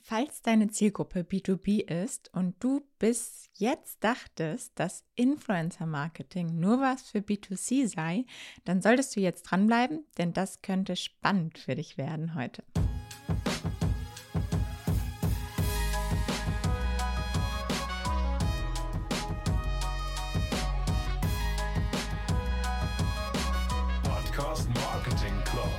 Falls deine Zielgruppe B2B ist und du bis jetzt dachtest, dass Influencer-Marketing nur was für B2C sei, dann solltest du jetzt dranbleiben, denn das könnte spannend für dich werden heute. Podcast Marketing Club.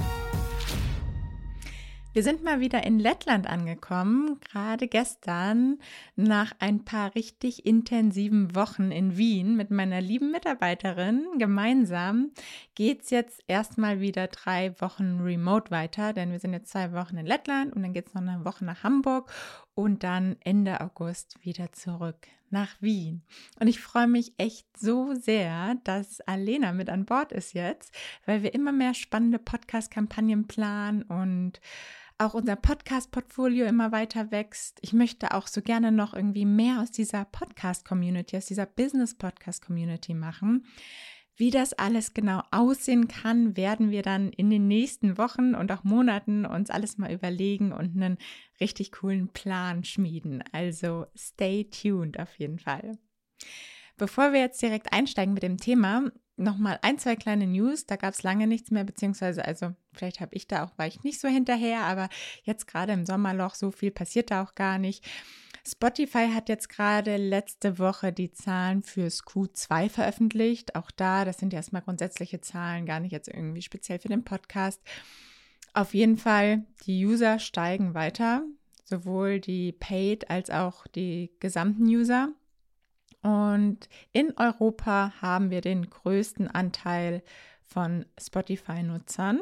Wir sind mal wieder in Lettland angekommen, gerade gestern nach ein paar richtig intensiven Wochen in Wien mit meiner lieben Mitarbeiterin. Gemeinsam geht es jetzt erstmal wieder 3 Wochen remote weiter, denn wir sind jetzt 2 Wochen in Lettland und dann geht es noch eine Woche nach Hamburg und dann Ende August wieder zurück nach Wien. Und ich freue mich echt so sehr, dass Alena mit an Bord ist jetzt, weil wir immer mehr spannende Podcast-Kampagnen planen und auch unser Podcast-Portfolio immer weiter wächst. Ich möchte auch so gerne noch irgendwie mehr aus dieser Podcast-Community, aus dieser Business-Podcast-Community machen. Wie das alles genau aussehen kann, werden wir dann in den nächsten Wochen und auch Monaten uns alles mal überlegen und einen richtig coolen Plan schmieden. Also stay tuned auf jeden Fall. Bevor wir jetzt direkt einsteigen mit dem Thema, nochmal 1, 2 kleine News. Da gab es lange nichts mehr, beziehungsweise, also vielleicht war ich nicht so hinterher, aber jetzt gerade im Sommerloch, so viel passiert da auch gar nicht. Spotify hat jetzt gerade letzte Woche die Zahlen fürs Q2 veröffentlicht. Auch das sind ja erstmal grundsätzliche Zahlen, gar nicht jetzt irgendwie speziell für den Podcast. Auf jeden Fall, die User steigen weiter, sowohl die Paid als auch die gesamten User. Und in Europa haben wir den größten Anteil von Spotify-Nutzern.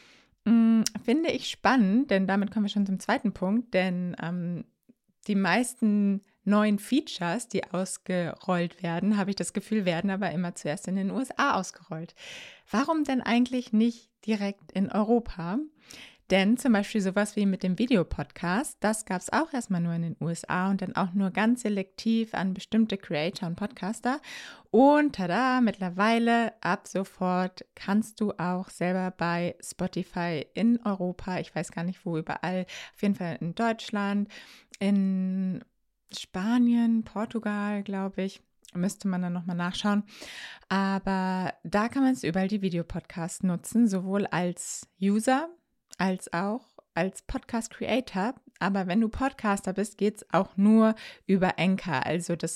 Finde ich spannend, denn damit kommen wir schon zum zweiten Punkt, denn die meisten neuen Features, die ausgerollt werden, habe ich das Gefühl, werden aber immer zuerst in den USA ausgerollt. Warum denn eigentlich nicht direkt in Europa? Denn zum Beispiel sowas wie mit dem Videopodcast, das gab es auch erstmal nur in den USA und dann auch nur ganz selektiv an bestimmte Creator und Podcaster. Und tada, mittlerweile ab sofort kannst du auch selber bei Spotify in Europa, ich weiß gar nicht wo überall, auf jeden Fall in Deutschland, in Spanien, Portugal, glaube ich, müsste man dann nochmal nachschauen. Aber da kann man es überall die Videopodcasts nutzen, sowohl als User als auch als Podcast-Creator. Aber wenn du Podcaster bist, geht es auch nur über Anchor, also den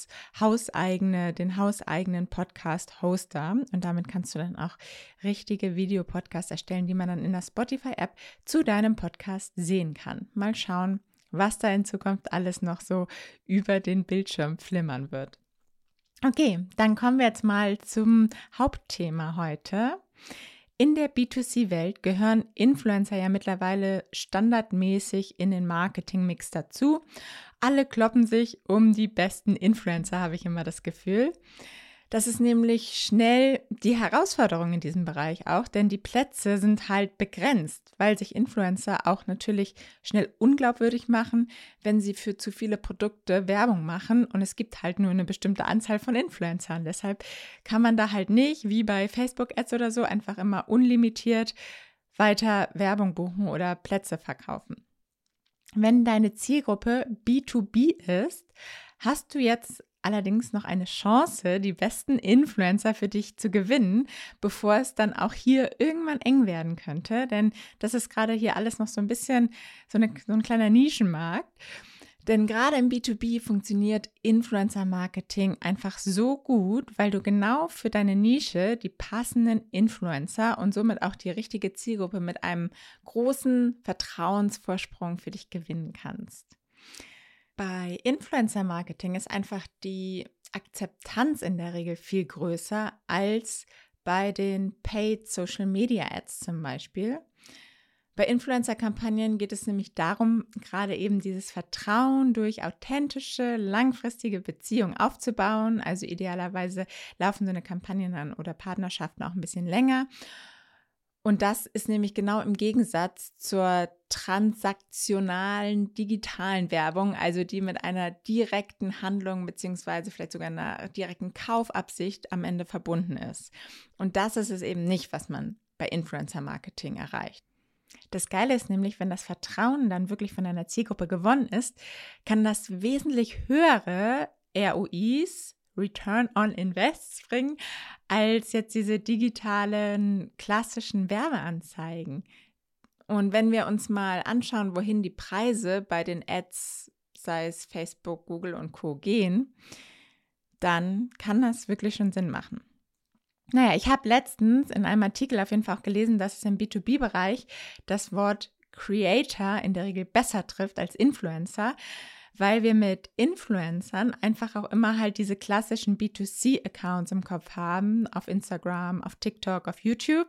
hauseigenen Podcast-Hoster. Und damit kannst du dann auch richtige Videopodcasts erstellen, die man dann in der Spotify-App zu deinem Podcast sehen kann. Mal schauen, was da in Zukunft alles noch so über den Bildschirm flimmern wird. Okay, dann kommen wir jetzt mal zum Hauptthema heute. In der B2C-Welt gehören Influencer ja mittlerweile standardmäßig in den Marketingmix dazu. Alle kloppen sich um die besten Influencer, habe ich immer das Gefühl. Das ist nämlich schnell die Herausforderung in diesem Bereich auch, denn die Plätze sind halt begrenzt, weil sich Influencer auch natürlich schnell unglaubwürdig machen, wenn sie für zu viele Produkte Werbung machen und es gibt halt nur eine bestimmte Anzahl von Influencern. Deshalb kann man da halt nicht, wie bei Facebook-Ads oder so, einfach immer unlimitiert weiter Werbung buchen oder Plätze verkaufen. Wenn deine Zielgruppe B2B ist, hast du jetzt allerdings noch eine Chance, die besten Influencer für dich zu gewinnen, bevor es dann auch hier irgendwann eng werden könnte. Denn das ist gerade hier alles noch so ein bisschen so ein kleiner Nischenmarkt. Denn gerade im B2B funktioniert Influencer-Marketing einfach so gut, weil du genau für deine Nische die passenden Influencer und somit auch die richtige Zielgruppe mit einem großen Vertrauensvorsprung für dich gewinnen kannst. Bei Influencer-Marketing ist einfach die Akzeptanz in der Regel viel größer als bei den Paid Social Media Ads zum Beispiel. Bei Influencer-Kampagnen geht es nämlich darum, gerade eben dieses Vertrauen durch authentische, langfristige Beziehungen aufzubauen. Also idealerweise laufen so eine Kampagnen dann oder Partnerschaften auch ein bisschen länger. Und das ist nämlich genau im Gegensatz zur transaktionalen digitalen Werbung, also die mit einer direkten Handlung beziehungsweise vielleicht sogar einer direkten Kaufabsicht am Ende verbunden ist. Und das ist es eben nicht, was man bei Influencer-Marketing erreicht. Das Geile ist nämlich, wenn das Vertrauen dann wirklich von deiner Zielgruppe gewonnen ist, kann das wesentlich höhere ROIs, Return on Invests bringen, als jetzt diese digitalen klassischen Werbeanzeigen. Und wenn wir uns mal anschauen, wohin die Preise bei den Ads, sei es Facebook, Google und Co. gehen, dann kann das wirklich schon Sinn machen. Naja, ich habe letztens in einem Artikel auf jeden Fall auch gelesen, dass es im B2B-Bereich das Wort Creator in der Regel besser trifft als Influencer, weil wir mit Influencern einfach auch immer halt diese klassischen B2C-Accounts im Kopf haben, auf Instagram, auf TikTok, auf YouTube.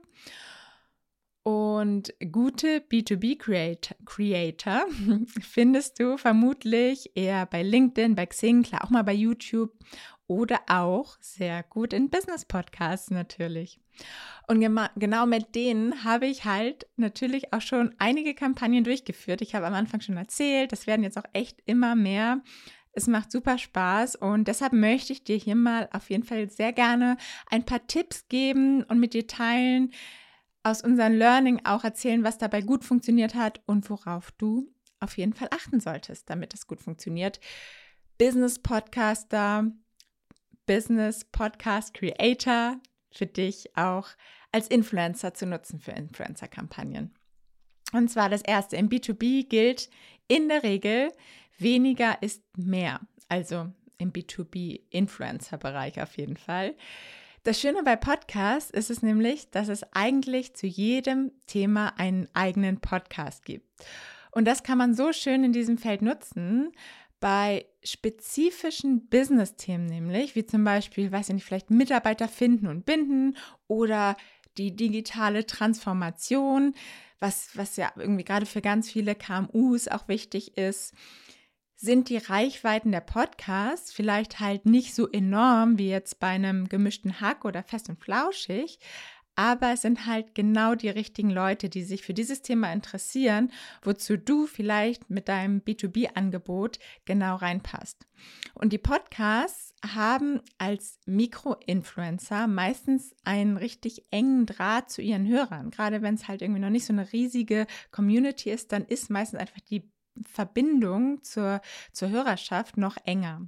Und gute B2B-Creator findest du vermutlich eher bei LinkedIn, bei Xing, klar auch mal bei YouTube oder auch sehr gut in Business-Podcasts natürlich. Und genau mit denen habe ich halt natürlich auch schon einige Kampagnen durchgeführt. Ich habe am Anfang schon erzählt, das werden jetzt auch echt immer mehr. Es macht super Spaß und deshalb möchte ich dir hier mal auf jeden Fall sehr gerne ein paar Tipps geben und mit dir teilen, aus unserem Learning auch erzählen, was dabei gut funktioniert hat und worauf du auf jeden Fall achten solltest, damit es gut funktioniert. Business Podcaster, Business Podcast Creator für dich auch als Influencer zu nutzen für Influencer-Kampagnen. Und zwar das erste, im B2B gilt in der Regel, weniger ist mehr. Also im B2B-Influencer-Bereich auf jeden Fall. Das Schöne bei Podcasts ist es nämlich, dass es eigentlich zu jedem Thema einen eigenen Podcast gibt. Und das kann man so schön in diesem Feld nutzen, bei spezifischen Business-Themen nämlich, wie zum Beispiel, weiß ich nicht, vielleicht Mitarbeiter finden und binden oder die digitale Transformation, was ja irgendwie gerade für ganz viele KMUs auch wichtig ist. Sind die Reichweiten der Podcasts vielleicht halt nicht so enorm wie jetzt bei einem gemischten Hack oder Fest und Flauschig, aber es sind halt genau die richtigen Leute, die sich für dieses Thema interessieren, wozu du vielleicht mit deinem B2B-Angebot genau reinpasst. Und die Podcasts haben als Mikro-Influencer meistens einen richtig engen Draht zu ihren Hörern. Gerade wenn es halt irgendwie noch nicht so eine riesige Community ist, dann ist meistens einfach die Verbindung zur Hörerschaft noch enger.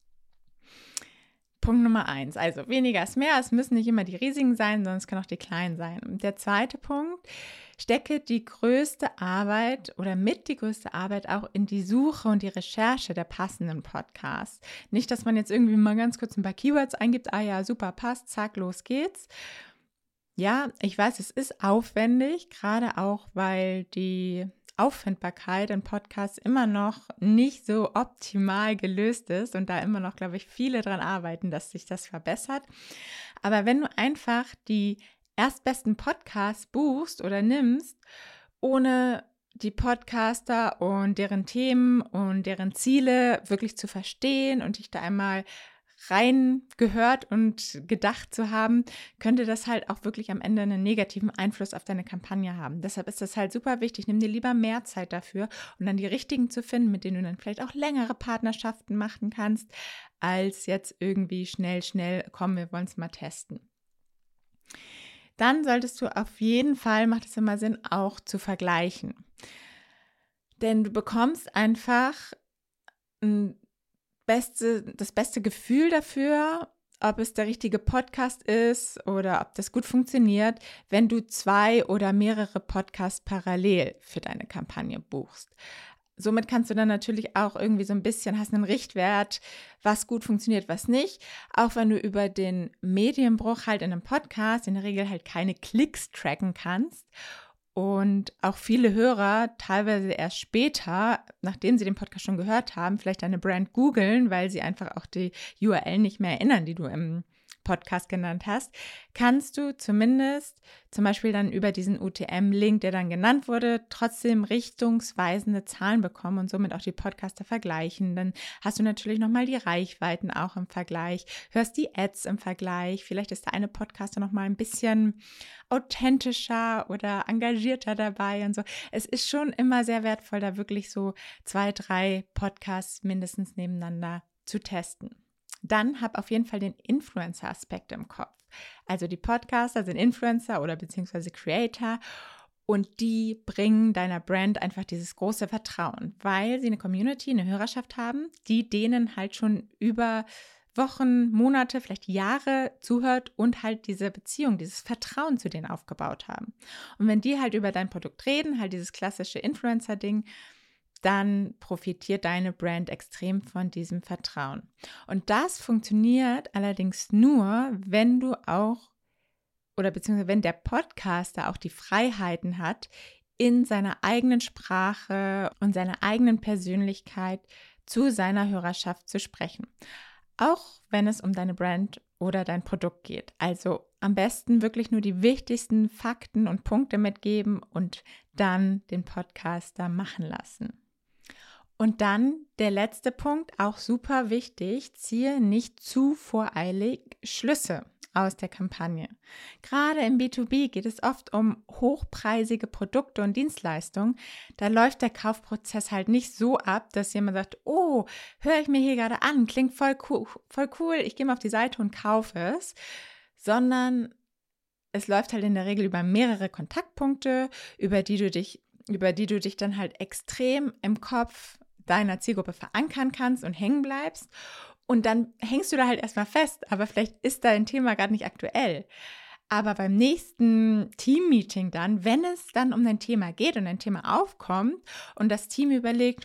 Punkt Nummer 1, also weniger ist mehr, es müssen nicht immer die riesigen sein, sondern es können auch die kleinen sein. Und der zweite Punkt, stecke die größte Arbeit oder mit die größte Arbeit auch in die Suche und die Recherche der passenden Podcasts. Nicht, dass man jetzt irgendwie mal ganz kurz ein paar Keywords eingibt, ah ja, super, passt, zack, los geht's. Ja, ich weiß, es ist aufwendig, gerade auch, weil die Auffindbarkeit in Podcasts immer noch nicht so optimal gelöst ist und da immer noch, glaube ich, viele dran arbeiten, dass sich das verbessert. Aber wenn du einfach die erstbesten Podcasts buchst oder nimmst, ohne die Podcaster und deren Themen und deren Ziele wirklich zu verstehen und dich da einmal rein gehört und gedacht zu haben, könnte das halt auch wirklich am Ende einen negativen Einfluss auf deine Kampagne haben. Deshalb ist das halt super wichtig. Nimm dir lieber mehr Zeit dafür und dann die richtigen zu finden, mit denen du dann vielleicht auch längere Partnerschaften machen kannst, als jetzt irgendwie schnell, komm, wir wollen es mal testen. Dann solltest du auf jeden Fall, macht es immer Sinn, auch zu vergleichen. Denn du bekommst einfach das beste Gefühl dafür, ob es der richtige Podcast ist oder ob das gut funktioniert, wenn du 2 oder mehrere Podcasts parallel für deine Kampagne buchst. Somit kannst du dann natürlich auch irgendwie so ein bisschen, hast einen Richtwert, was gut funktioniert, was nicht. Auch wenn du über den Medienbruch halt in einem Podcast in der Regel halt keine Klicks tracken kannst. Und auch viele Hörer teilweise erst später, nachdem sie den Podcast schon gehört haben, vielleicht deine Brand googeln, weil sie einfach auch die URL nicht mehr erinnern, die du im Podcast genannt hast, kannst du zumindest zum Beispiel dann über diesen UTM-Link, der dann genannt wurde, trotzdem richtungsweisende Zahlen bekommen und somit auch die Podcaster vergleichen. Dann hast du natürlich nochmal die Reichweiten auch im Vergleich, hörst die Ads im Vergleich. Vielleicht ist der eine Podcaster nochmal ein bisschen authentischer oder engagierter dabei und so. Es ist schon immer sehr wertvoll, da wirklich so 2, 3 Podcasts mindestens nebeneinander zu testen. Dann hab auf jeden Fall den Influencer-Aspekt im Kopf. Also die Podcaster sind Influencer oder beziehungsweise Creator Und die bringen deiner Brand einfach dieses große Vertrauen, weil sie eine Community, eine Hörerschaft haben, die denen halt schon über Wochen, Monate, vielleicht Jahre zuhört und halt diese Beziehung, dieses Vertrauen zu denen aufgebaut haben. Und wenn die halt über dein Produkt reden, halt dieses klassische Influencer-Ding, dann profitiert deine Brand extrem von diesem Vertrauen. Und das funktioniert allerdings nur, wenn du auch oder beziehungsweise wenn der Podcaster auch die Freiheiten hat, in seiner eigenen Sprache und seiner eigenen Persönlichkeit zu seiner Hörerschaft zu sprechen. Auch wenn es um deine Brand oder dein Produkt geht. Also am besten wirklich nur die wichtigsten Fakten und Punkte mitgeben und dann den Podcaster machen lassen. Und dann der letzte Punkt, auch super wichtig, ziehe nicht zu voreilig Schlüsse aus der Kampagne. Gerade im B2B geht es oft um hochpreisige Produkte und Dienstleistungen. Da läuft der Kaufprozess halt nicht so ab, dass jemand sagt, oh, höre ich mir hier gerade an, klingt voll cool, ich gehe mal auf die Seite und kaufe es, sondern es läuft halt in der Regel über mehrere Kontaktpunkte, über die du dich dann halt extrem im Kopf deiner Zielgruppe verankern kannst und hängen bleibst. Und dann hängst du da halt erstmal fest, aber vielleicht ist dein Thema gerade nicht aktuell. Aber beim nächsten Team-Meeting dann, wenn es dann um dein Thema geht und ein Thema aufkommt und das Team überlegt,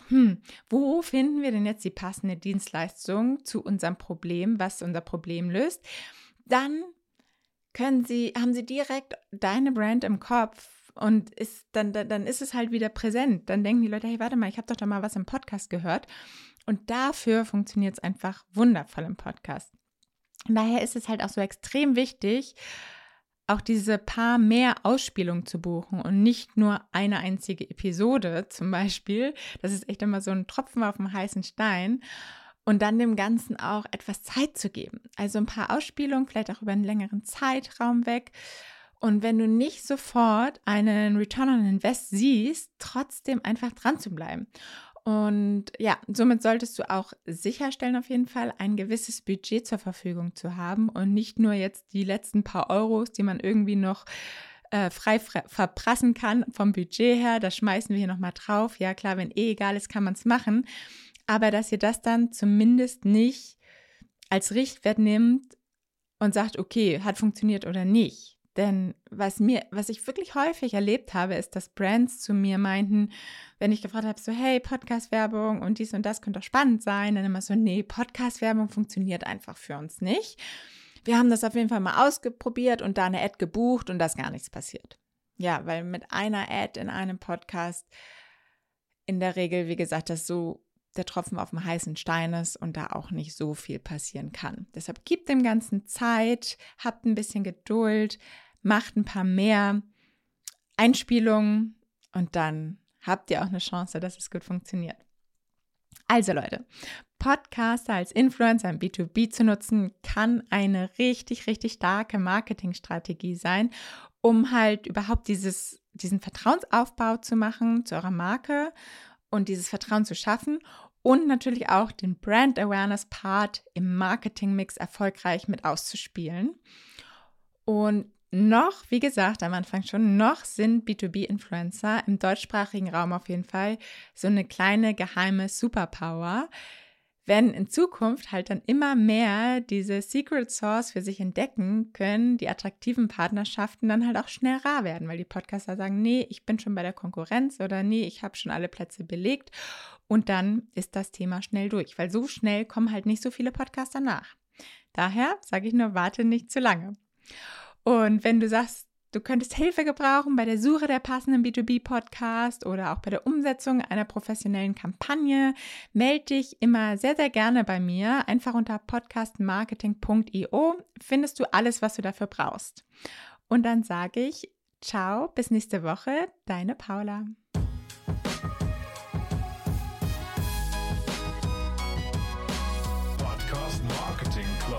wo finden wir denn jetzt die passende Dienstleistung zu unserem Problem, was unser Problem löst, dann haben sie direkt deine Brand im Kopf. Und dann ist es halt wieder präsent. Dann denken die Leute, hey, warte mal, ich habe doch da mal was im Podcast gehört. Und dafür funktioniert es einfach wundervoll im Podcast. Und daher ist es halt auch so extrem wichtig, auch diese paar mehr Ausspielungen zu buchen und nicht nur eine einzige Episode zum Beispiel. Das ist echt immer so ein Tropfen auf dem heißen Stein. Und dann dem Ganzen auch etwas Zeit zu geben. Also ein paar Ausspielungen, vielleicht auch über einen längeren Zeitraum weg. Und wenn du nicht sofort einen Return on Invest siehst, trotzdem einfach dran zu bleiben. Und ja, somit solltest du auch sicherstellen, auf jeden Fall ein gewisses Budget zur Verfügung zu haben und nicht nur jetzt die letzten paar Euros, die man irgendwie noch frei verprassen kann vom Budget her. Das schmeißen wir hier nochmal drauf. Ja klar, wenn egal ist, kann man es machen. Aber dass ihr das dann zumindest nicht als Richtwert nimmt und sagt, okay, hat funktioniert oder nicht. Denn was ich wirklich häufig erlebt habe, ist, dass Brands zu mir meinten, wenn ich gefragt habe, so hey, Podcast-Werbung und dies und das könnte doch spannend sein, dann immer so, nee, Podcast-Werbung funktioniert einfach für uns nicht. Wir haben das auf jeden Fall mal ausprobiert und da eine Ad gebucht und da ist gar nichts passiert. Ja, weil mit einer Ad in einem Podcast in der Regel, wie gesagt, das so der Tropfen auf dem heißen Stein ist und da auch nicht so viel passieren kann. Deshalb gebt dem Ganzen Zeit, habt ein bisschen Geduld, macht ein paar mehr Einspielungen und dann habt ihr auch eine Chance, dass es gut funktioniert. Also Leute, Podcaster als Influencer im B2B zu nutzen, kann eine richtig, richtig starke Marketingstrategie sein, um halt überhaupt diesen Vertrauensaufbau zu machen zu eurer Marke und dieses Vertrauen zu schaffen und natürlich auch den Brand Awareness Part im Marketingmix erfolgreich mit auszuspielen. Und noch, wie gesagt, am Anfang schon, noch sind B2B-Influencer im deutschsprachigen Raum auf jeden Fall so eine kleine geheime Superpower, wenn in Zukunft halt dann immer mehr diese Secret Sauce für sich entdecken können, die attraktiven Partnerschaften dann halt auch schnell rar werden, weil die Podcaster sagen, nee, ich bin schon bei der Konkurrenz oder nee, ich habe schon alle Plätze belegt und dann ist das Thema schnell durch, weil so schnell kommen halt nicht so viele Podcaster nach. Daher sage ich nur, warte nicht zu lange. Und wenn du sagst, du könntest Hilfe gebrauchen bei der Suche der passenden B2B-Podcast oder auch bei der Umsetzung einer professionellen Kampagne, melde dich immer sehr, sehr gerne bei mir. Einfach unter podcastmarketing.io findest du alles, was du dafür brauchst. Und dann sage ich, ciao, bis nächste Woche, deine Paula. Podcast Marketing Club.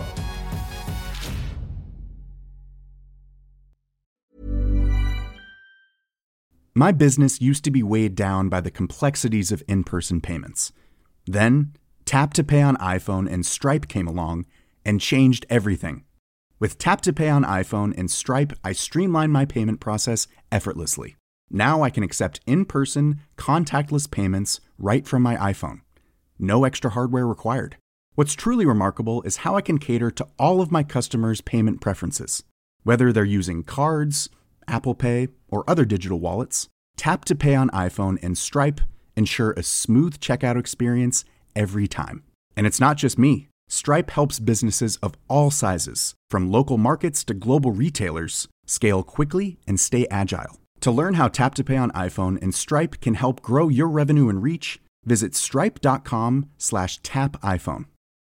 My business used to be weighed down by the complexities of in-person payments. Then, Tap to Pay on iPhone and Stripe came along and changed everything. With Tap to Pay on iPhone and Stripe, I streamlined my payment process effortlessly. Now I can accept in-person, contactless payments right from my iPhone. No extra hardware required. What's truly remarkable is how I can cater to all of my customers' payment preferences. Whether they're using cards, Apple Pay, or other digital wallets, Tap to Pay on iPhone and Stripe ensure a smooth checkout experience every time. And it's not just me. Stripe helps businesses of all sizes, from local markets to global retailers, scale quickly and stay agile. To learn how Tap to Pay on iPhone and Stripe can help grow your revenue and reach, visit stripe.com/tapiphone.